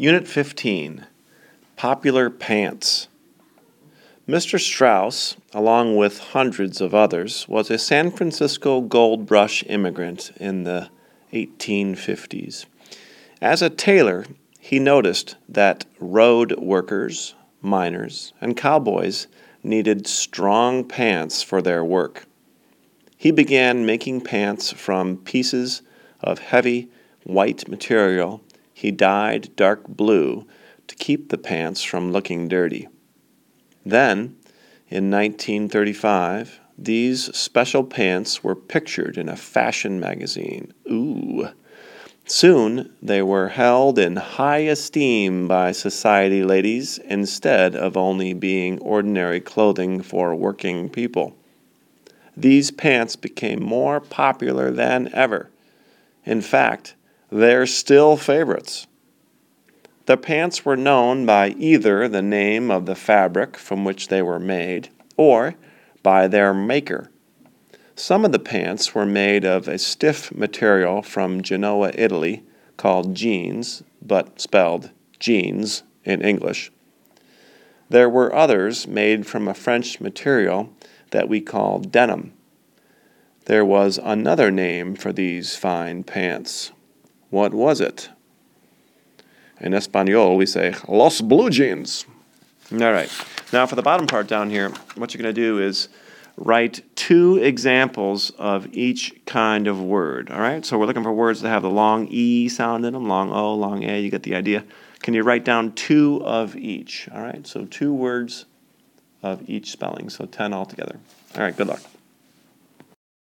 Unit 15, Popular Pants. Mr. Strauss, along with hundreds of others, was a San Francisco gold rush immigrant in the 1850s. As a tailor, he noticed that road workers, miners, and cowboys needed strong pants for their work. He began making pants from pieces of heavy white material he dyed dark blue to keep the pants from looking dirty. Then, in 1935, these special pants were pictured in a fashion magazine. Ooh! Soon, they were held in high esteem by society ladies instead of only being ordinary clothing for working people. These pants became more popular than ever. In fact, they're still favorites. The pants were known by either the name of the fabric from which they were made or by their maker. Some of the pants were made of a stiff material from Genoa, Italy, called jeans, but spelled jeans in English. There were others made from a French material that we call denim. There was another name for these fine pants. What was it? In Espanol, we say, Los Blue Jeans. All right. Now, for the bottom part down here, what you're going to do is write 2 examples of each kind of word. All right? So we're looking for words that have the long E sound in them, long O, long A. You get the idea. Can you write down 2 of each? All right? So 2 words of each spelling. So 10 altogether. All right. Good luck.